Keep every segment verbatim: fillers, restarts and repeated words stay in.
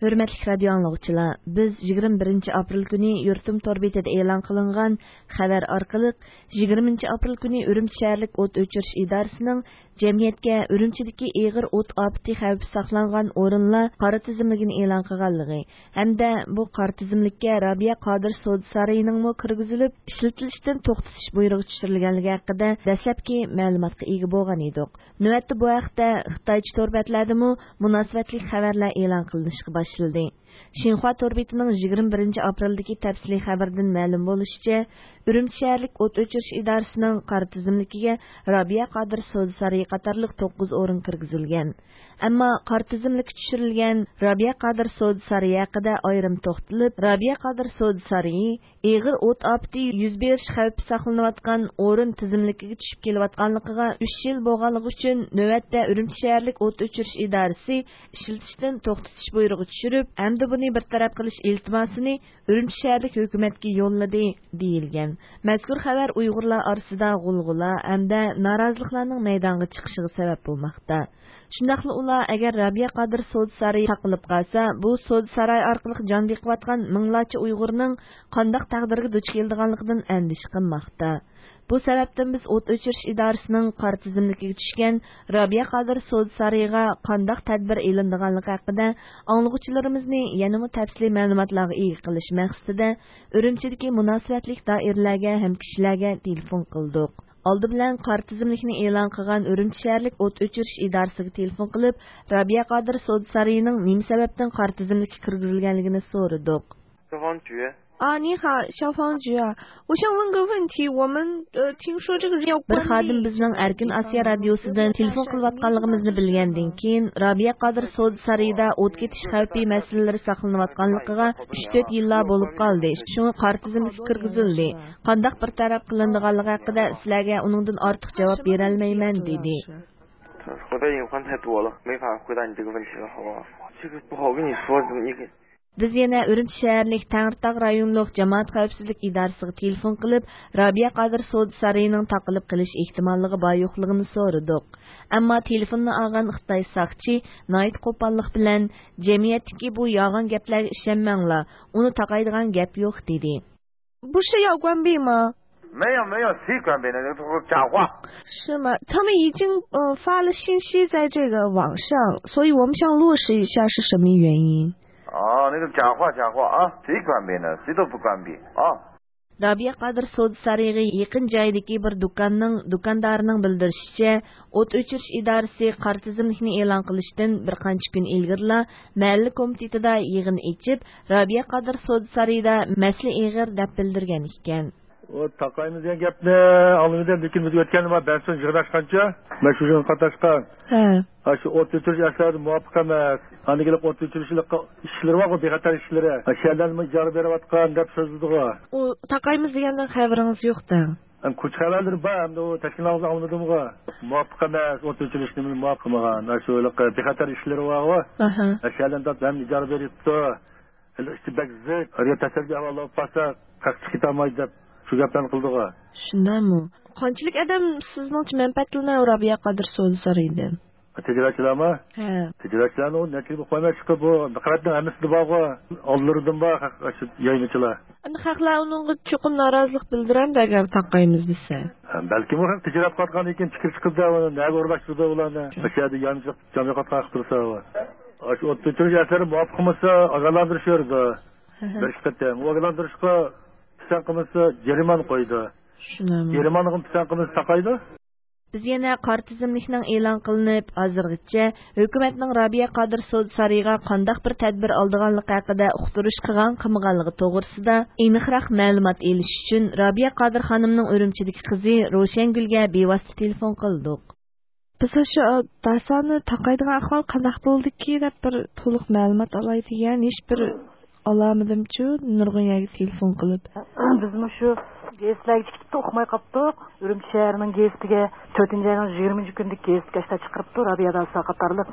Hürmetlik radio anlıqçılar, biz yigirma birinchi aprel günü yurtum tor betida e'lon qilingan xabar orqali yigirmanchi aprel günü Ürümçi şəhərlik o't o'chirish idorasining jamiyatga Ürümçidagi ig'ir o't ofati xavfi saqlangan o'rinlar qora tizimligini e'lon qilganligi hamda bu qora tizimlikka Rabia Qodir Sud sarayining mo kirgizilib ishlatilishdan to'xtatish buyrug'i tushirilganligi haqida dastlabki ma'lumotga ega bo'lgan edik. Navbatda bu haqda Xitoycha torbatlardami munosabatli xabarlar e'lon qilinishga boshlandi. Xinhua torbetining yigirma birinchi apreldagi tafsiliy xabardan ma'lum bo'lishicha, Ürümçi şəhərlik o't o'chirish idorasining qora tizimligiga Rabia Qodir Sud sarayi qatorliq to'qqiz o'rin kirgizilgan. Ammo qora tizimlikka tushirilgan Rabia Qodir Sud sarayi haqida ayrim to'xtalib, Rabia Qodir Sud sarayi ig'ir o't ofati yuz berish xavfi saqlanayotgan o'rin tizimligiga tushib kelayotganligiga uch yil bo'lganligi uchun navbatda Ürümçi şəhərlik o't o'chirish idorasi ishlatishdan to'xtatish buyrug'i tushirib, hamda buni bartaraf qilish iltimosini Ürümçi şəhərlik hukumatga yo'lladi deyilgan. Mazkur xabar Uyg'urlar orasida g'ulg'ula hamda noroziliklarning maydonga chiqishiga sabab bo'lmoqda. Shundaqla ular agar Rabia Qodir Sud sarayi taqilib qolsa, bu Sud saray orqali jon beqiyotgan minglarcha Uyg'urning qanday taqdirga duch keladiganligidan andish qilmoqda. Bu sababdan biz o't o'chirish idorasining qora tizimligiga tushgan Rabia Qodir Sud sarayiga qanday tadbir e'lindiganligi haqida anglag'uchilarimizni yanada tafsiliy ma'lumotlarga ega qilish maqsadida Ürümchidagi munosabatli doiralarga ham kishilarga telefon qildik. Oldi bilan qora tizimlikni e'lon qilgan Ürümçi şəhərlik o't o'chirish idorasiga telefon qilib, Rabia Qodir Sud sarayining nima sababdan qora tizimlikka kirgizilganligini so'radik. 啊，你好，消防局啊，我想问个问题，我们呃听说这个人要关闭。 Bir xadim bizning Erkin Asiya radiosidan telefon qilayotganligimizni bilgandan keyin Rabia Qodir Sud sarayida o't ketish xavfi masalalari saqlanayotganligiga uch to'rt yillar bo'lib qoldi. Shunga qora tizimlikka kirgizildi. Qanday bir taraf qilinganligi haqida sizlarga uningdan ortiq javob bera olmayman dedi. 我的隐患太多了，没法回答你这个问题了，好不好？这个不好跟你说，你给。 Biz yana Ürümçi şəhərlik Tangirtaq rayonluq jamoat xavfsizlik idorasiga telefon qilib, Rabia Qodir Sud sarayining taqilib qilish ehtimolligi bor yo'qligini so'radik. Ammo telefonni olgan Xitoy saqchi Nayt qo'pollik bilan jamiyatdagi bu yolg'on gaplarga ishonmanglar, uni taqaydigan gap yo'q dedi. 不是要关闭吗？ 没有没有，谁关闭的？那都是假话。 是吗？他们已经呃发了信息在这个网上，所以我们想落实一下是什么原因。 哦，那个假话假话啊！谁关闭呢？谁都不关闭啊！ Rabia Qodir Sud sarayiga yaqin joydagi bir do'konning do'kondorining bildirishicha, o't o'chirish idorasi qora tizimlikni e'lon qilishdan bir qancha kun ilgari mahalla komitetida yig'in ochib, Rabia Qodir Sud sarayida masala ig'ir deb bildirgan ekan. O taqaymiz degan gapni oldimizdan lekin o'tgan nima banson yig'ilashgancha mana shu yerga qatnashgan. Ha. Ha shu o't o'chirish asari muvofiq emas. Ani kelib o't o'chirishlik ishlari bor, bexatar ishlari. Shaharlarni ijara berayotgan deb so'zladi. O taqaymiz degandan xabaringiz yo'q-da. Ham kuch xabarlar bor, hamda u tashkilotlarni olmadimga. Muvofiq emas, o't o'chirishni muvofiq qilmagan. Ha shu bexatar ishlari bor. Aha. Shaharlardan ham ijara beribdi. Işte bekzik, ariya tasarruf avval pasa qaqchi ketamaydi. Shu gaplarni qildiga. Shundaymi? Qanchalik odam sizningcha manfaatlanadi Rabia Qodir Sud sarayidan? Tijoratchilarmi? Ha. Tijoratchilarni u nechta qo'ymay chiqib bu qaratning hammasi borga oldirdim bor shu yaymichilar. Endi xalqlar uningga chuqur norozilik bildiradi agar taqaymiz desa. Balki bu haq tijorat qilgan ekan fikr chiqibdi, uni nega o'rlashtirdi ularni. O'sha yerda yanchiq jamiyat qilib tursa. Shu o't o'chirish asari muvofiq bo'lmasa ogohlantirishadi. Bir ishqatdan ogohlantirishga pisan qilmasa jarimani qo'ydi. Shunami? Jarimani pisan qilmasa taqaydi. Biz yana qora tizimlikning e'lon qilinib, hozirgacha hukumatning Rabia Qodir Sud sarayiga qanday bir tadbir oldiganligi haqida uqtirish qilgan qilmaganligi to'g'risida aniqroq ma'lumot olish uchun Rabia Qodir xonimning Ürümchidagi qizi Ro'shangulga bevosita telefon qildik. Biz shu dasani taqaydigan ahvol qanday bo'ldiki deb bir to'liq ma'lumot olaydigan hech bir olamidimchu Nurg'unyaga telefon qilib. Biz shu gezitlarga chiqib o'qimay qoldik. Ürümçi shahrining gezitiga to'rtinchi oyning yigirmanchi kunlik gezitga ishda chiqiribdi. Rabiyada qatorliq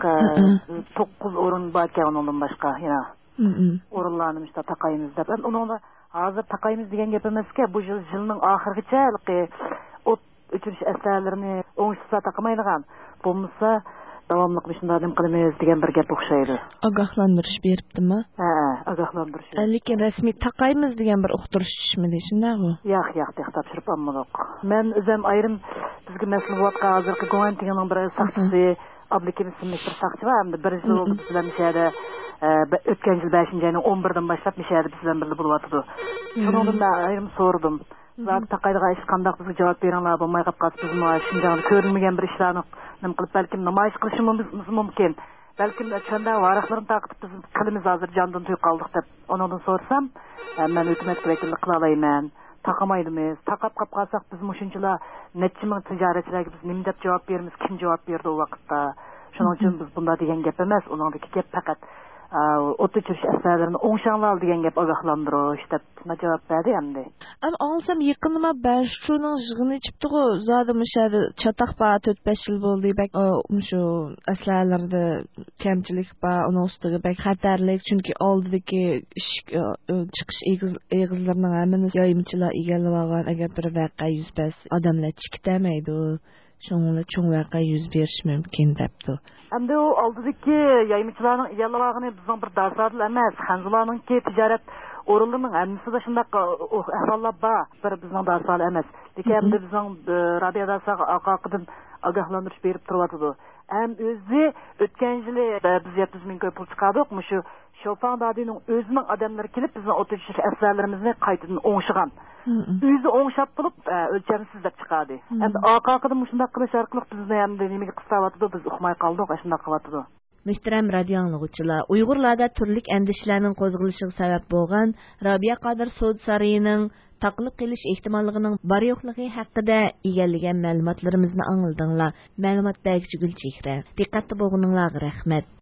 to'qqiz o'rin bor ekan undan boshqa yana. O'rinlarni ishda taqaymiz deb. Unda hozir taqaymiz degan gap emaska, bu yil yilning oxirigacha o't o'chirish asarlarini o'ngishsa taqamaydigan. Bo'lmasa davomli shunday nim qilamiz degan bir gap o'xshaydi. Ogohlantirish beribdimi? Ha, ogohlantirish. Lekin rasmiy taqaymiz degan bir uqtirish tushmadi, shundaqmi? Yo'q, yo'q, deb topshirib olmadik. Men o'zim ayrim bizga mas'ul bo'layotgan hozirgi Go'antinning bir saqchisi, Abdukim ismli bir saqchi var, hamda bir yil bo'ldi bizlar mishada o'tgan yil beshinchi oyning o'n biridan boshlab mishada bizlar birga bo'lyotdi. Shundan men ayrim so'radim. Zat taqaydigan ish qanday bizga javob beringlar, bo'lmay qolib qolsa biz mana shunday ko'rilmagan bir ishlarni nim qilib balkim namoyish qilishimiz mumkin. Balkim o'shanda varaqlarni taqib biz qilimiz hozir jondan to'y qoldik deb ondan so'rsam, men hukumat vakillik qila olmayman. Taqamaydimiz. Taqab qolib qolsak biz mushunchalar necha ming tijoratchilarga biz nima deb javob beramiz, kim javob berdi u vaqtda. Shuning uchun biz bunda degan gap emas, uningdagi gap faqat o't o'chirish asarlarini o'ngshanglar degan gap ogohlantirish deb javob berdi endi. Am olsam yaqinma Bashruning yig'ini chiptigu zodi mushadi chataq ba to'rt besh yil bo'ldi bak shu aslarlarda kamchilik ba uning ustiga bak xatarlik chunki oldidagi chiqish egizlarning hammasi yoyimchilar egallab olgan agar bir voqea yuz bersa odamlar chiqitamaydi. Şununla çoğun vaka yüz beriş mümkün depti. Hem de o aldıdaki yayımcıların yallavağını bizden bir darsadıl emez. Hanzularının ki ticaret orulunun hemisi de şundak ahvallar var. Bir bizden darsadıl emez. Deki hem de bizden Rabia Darsağı akakıdın agahlandırış berip turvatıdı. Hem özü ötken yılı biz yetmiş bin köy pul çıkardık mı şu Şofan Dadi'nin özünün adamları gelip bizden oturuş eserlerimizni kayıtını oңşıgan. Özü oңşap bulup ölçemsiz de çıkardı. Hem de akakıdın şundak kılıç arkalık bizden hem de nemeyi kıstavatıdı biz uxmay kaldık şundak kıvatıdı. Muhtaram radio anglag'uvchilar, Uyg'urlarda turli andishlarning qo'zg'ilishiga sabab bo'lgan Rabia Qodir sud sarayining taqlib qilish ehtimolligining bor yo'qligi haqida egallagan ma'lumotlarimizni angladinglar. Ma'lumot beruvchi Gulchehra. Diqqatli bo'lganinglarga rahmat.